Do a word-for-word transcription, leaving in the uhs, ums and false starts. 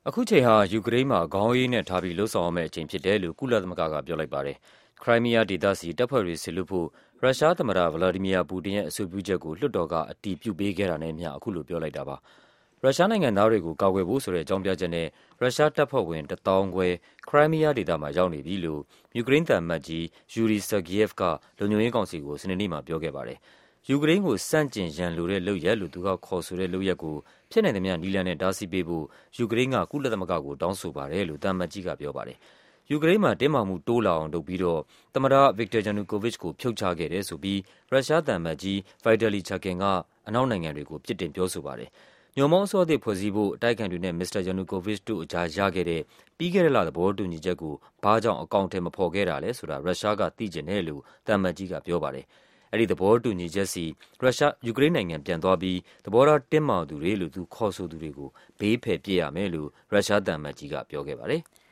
အခုချိန်ဟာယူကရိန်းမှာခေါင်းအေးနဲ့ထားပြီးလှုပ်ဆောင်ရမယ့်အချိန်ဖြစ်တယ်လို့ကုလသမဂ္ဂကပြောလိုက်ပါတယ်။ ခရိုင်းမီးယားဒေသစီတပ်ဖွဲ့တွေဆင်လွှတ်ဖို့ရုရှားသမ္မတဗလာဒီမီယာပူတင်ရဲ့အဆိုပြုချက်ကိုလွှတ်တော်ကအတည်ပြုပေးခဲ့တာနဲ့အမျှအခုလိုပြောလိုက်တာပါ။ ရုရှားနိုင်ငံသားတွေကိုကာကွယ်ဖို့ဆိုတဲ့အကြောင်းပြချက်နဲ့ရုရှားတပ်ဖွဲ့ဝင်တစ်သောင်းခွဲခရိုင်းမီးယားဒေသမှာရောက်နေပြီလို့ယူကရိန်းသံအမတ်ကြီး ယူရီ ဆာဂီယက်ဗ်ကလုံခြုံရေးကောင်စီကိုစနေနေ့မှာပြောခဲ့ပါတယ်။ ယူကရိန်းကိုဆန့်ကျင်ရန်လိုတဲ့လုပ်ရပ်လို့သူကခေါ်ဆိုတဲ့လုပ်ရပ်ကိုဖြစ်နိုင်သမျှနည်းလမ်းနဲ့တားဆီးပေးဖို့ယူကရိန်းကကုလသမဂ္ဂကိုတောင်းဆိုပါတယ်လို့သံအမတ်ကြီးကပြောပါတယ်။ ယူကရိန်းမှာတင်းမာမှုတိုးလာအောင်လုပ်ပြီးတော့သမ္မတ ဗစ်တာ ယာနူကိုဗစ်ချ်ကိုဖြုတ်ချခဲ့တယ်ဆိုပြီးရုရှားသံအမတ်ကြီး ဗိုက်တယ်လီ ချာကင်က အနောက်နိုင်ငံတွေကိုပြစ်တင်ပြောဆိုပါတယ်။ ညွန့်ပေါင်းအစိုးရသစ်ဖွဲ့စည်းဖို့အတိုက်အခံတွေနဲ့ မစ္စတာယာနူကိုဗစ်ချ်တို့အကြားရခဲ့တဲ့ပြီးခဲ့တဲ့လသဘောတူညီချက်ကိုဘာ့ကြောင့်အကောင်အထည်မဖော်ခဲ့တာလဲဆိုတာရုရှားကသိချင်တယ်လို့သံအမတ်ကြီးကပြောပါတယ်။ အဲဒီသဘောတူညီချက်ဆီ ရုရှားယူကရိန်းနိုင်ငံပြန်သွားပြီးသဘောထားတင်းမာသူတွေလို့သူခေါ်ဆိုသူတွေကိုဘေးဖယ်ပစ်ရမယ်လို့ရုရှားသံအမတ်ကြီးကပြောခဲ့ပါတယ်။